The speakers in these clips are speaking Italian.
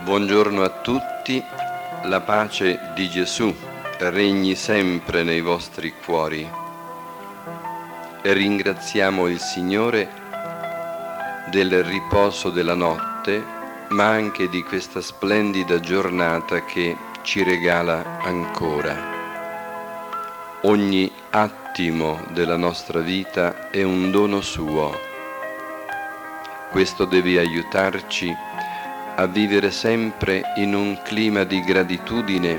Buongiorno a tutti, la pace di Gesù regni sempre nei vostri cuori e ringraziamo il Signore del riposo della notte, ma anche di questa splendida giornata che ci regala ancora. Ogni attimo della nostra vita è un dono suo. Questo deve aiutarci a vivere sempre in un clima di gratitudine,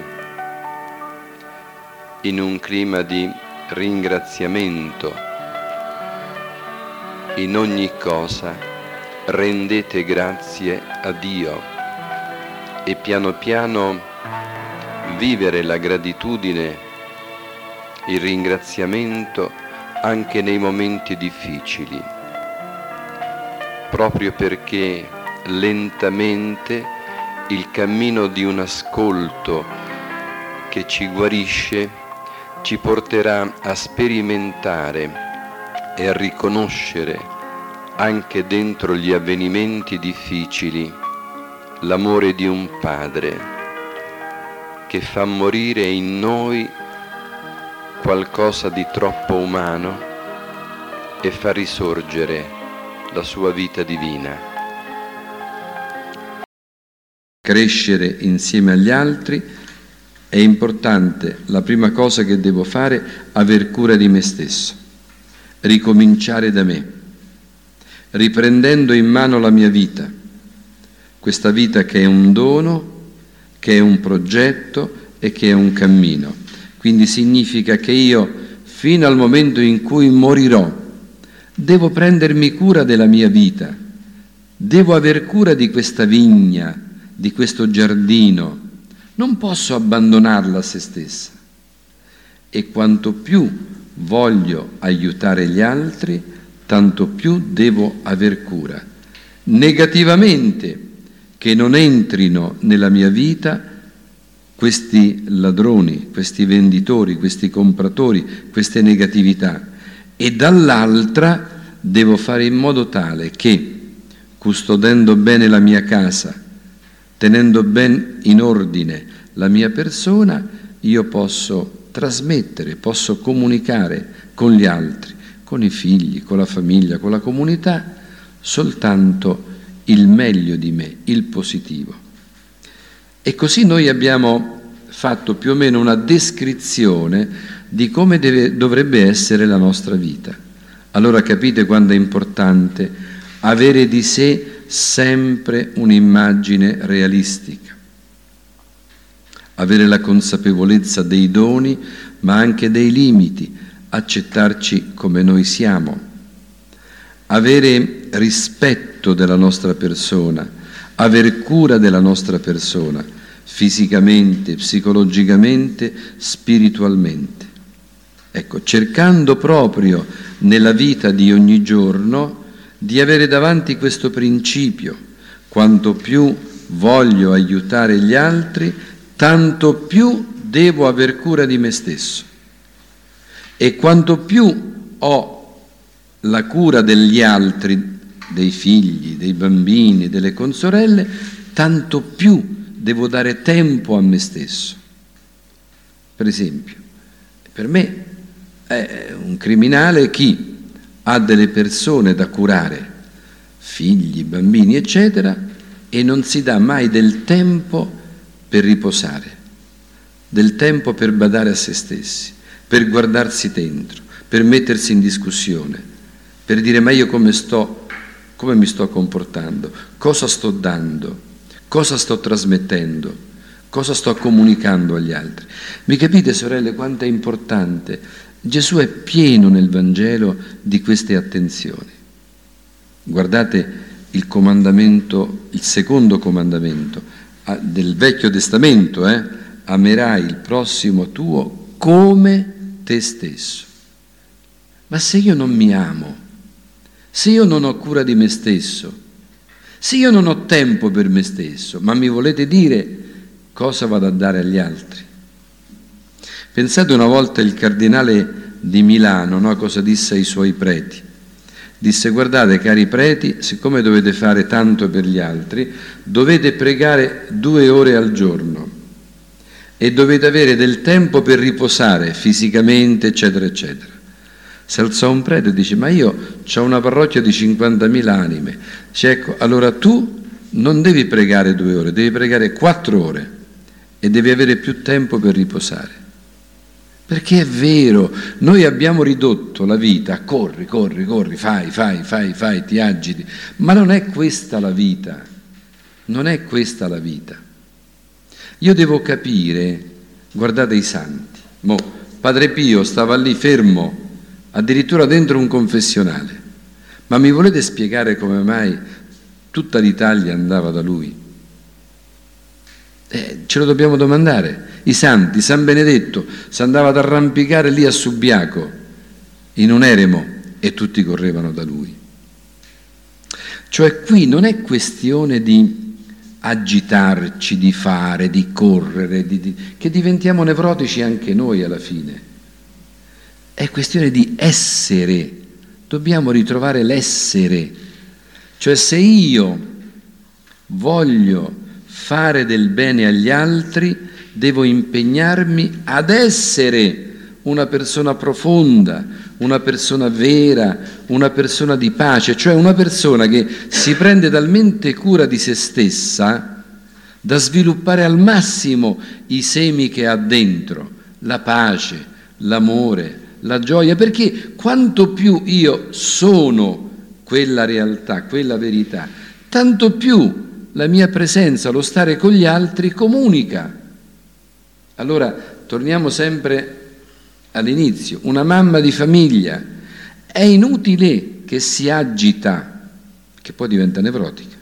in un clima di ringraziamento. In ogni cosa rendete grazie a Dio e piano piano vivere la gratitudine, il ringraziamento anche nei momenti difficili, proprio perché lentamente il cammino di un ascolto che ci guarisce ci porterà a sperimentare e a riconoscere anche dentro gli avvenimenti difficili l'amore di un Padre che fa morire in noi qualcosa di troppo umano e fa risorgere la sua vita divina. Crescere insieme agli altri è importante. La prima cosa che devo fare è aver cura di me stesso, ricominciare da me, riprendendo in mano la mia vita, questa vita che è un dono, che è un progetto e che è un cammino. Quindi significa che io, fino al momento in cui morirò, devo prendermi cura della mia vita, devo aver cura di questa vigna, di questo giardino, non posso abbandonarla a se stessa. E quanto più voglio aiutare gli altri, tanto più devo aver cura. Negativamente, che non entrino nella mia vita questi ladroni, questi venditori, questi compratori, queste negatività. E dall'altra devo fare in modo tale che, custodendo bene la mia casa, tenendo ben in ordine la mia persona, io posso trasmettere, posso comunicare con gli altri, con i figli, con la famiglia, con la comunità, soltanto il meglio di me, il positivo. E così noi abbiamo fatto più o meno una descrizione di come dovrebbe essere la nostra vita. Allora capite quando è importante avere di sé sempre un'immagine realistica, avere la consapevolezza dei doni ma anche dei limiti, accettarci come noi siamo, avere rispetto della nostra persona, aver cura della nostra persona, fisicamente, psicologicamente, spiritualmente. Ecco, cercando proprio nella vita di ogni giorno di avere davanti questo principio: quanto più voglio aiutare gli altri, tanto più devo aver cura di me stesso. E quanto più ho la cura degli altri, dei figli, dei bambini, delle consorelle, tanto più devo dare tempo a me stesso. Per esempio, per me è un criminale chi ha delle persone da curare, figli, bambini, eccetera, e non si dà mai del tempo per riposare, del tempo per badare a se stessi, per guardarsi dentro, per mettersi in discussione, per dire: ma io come mi sto comportando, cosa sto dando, cosa sto trasmettendo, cosa sto comunicando agli altri. Mi capite, sorelle, quanto è importante? Gesù è pieno nel Vangelo di queste attenzioni. Guardate il comandamento, il secondo comandamento del Vecchio Testamento, amerai il prossimo tuo come te stesso. Ma se io non mi amo, se io non ho cura di me stesso, se io non ho tempo per me stesso, ma mi volete dire cosa vado a dare agli altri? Pensate una volta il cardinale di Milano, no, cosa disse ai suoi preti. Disse: guardate cari preti, siccome dovete fare tanto per gli altri, dovete pregare 2 ore al giorno e dovete avere del tempo per riposare fisicamente, eccetera, eccetera. Si alzò un prete e dice: ma io ho una parrocchia di 50.000 anime. Dice: ecco, allora tu non devi pregare 2 ore, devi pregare 4 ore e devi avere più tempo per riposare. Perché è vero, noi abbiamo ridotto la vita a corri, fai, ti agiti, ma non è questa la vita, non è questa la vita. Io devo capire, guardate i santi, Padre Pio stava lì fermo, addirittura dentro un confessionale, ma mi volete spiegare come mai tutta l'Italia andava da lui? Ce lo dobbiamo domandare. I santi, San Benedetto si andava ad arrampicare lì a Subiaco in un eremo e tutti correvano da lui. Cioè qui non è questione di agitarci, di fare, di correre, che diventiamo nevrotici anche noi alla fine. È questione di essere, dobbiamo ritrovare l'essere. Cioè se io voglio fare del bene agli altri, devo impegnarmi ad essere una persona profonda, una persona vera, una persona di pace, cioè una persona che si prende talmente cura di se stessa da sviluppare al massimo i semi che ha dentro, la pace, l'amore, la gioia, perché quanto più io sono quella realtà, quella verità, tanto più la mia presenza, lo stare con gli altri comunica. Allora, torniamo sempre all'inizio. Una mamma di famiglia è inutile che si agita, che poi diventa nevrotica.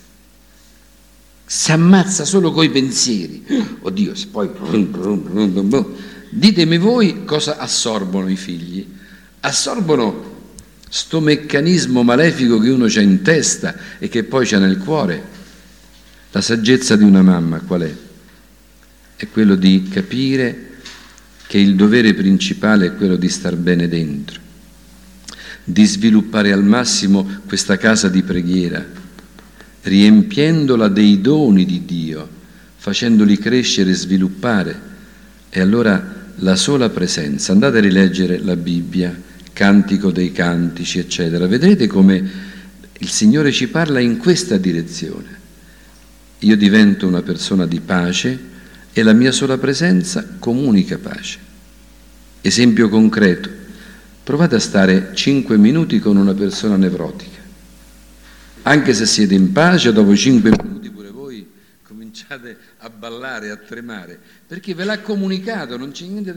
Si ammazza solo coi pensieri. Oddio, se poi... Ditemi voi cosa assorbono i figli. Assorbono sto meccanismo malefico che uno c'ha in testa e che poi c'ha nel cuore. La saggezza di una mamma qual è? È quello di capire che il dovere principale è quello di star bene dentro, di sviluppare al massimo questa casa di preghiera, riempiendola dei doni di Dio, facendoli crescere e sviluppare. E allora la sola presenza, andate a rileggere la Bibbia, Cantico dei Cantici, eccetera, vedrete come il Signore ci parla in questa direzione. Io divento una persona di pace e la mia sola presenza comunica pace. Esempio concreto, provate a stare 5 minuti con una persona nevrotica. Anche se siete in pace, dopo 5 minuti pure voi cominciate a ballare, a tremare, perché ve l'ha comunicato, non c'è niente da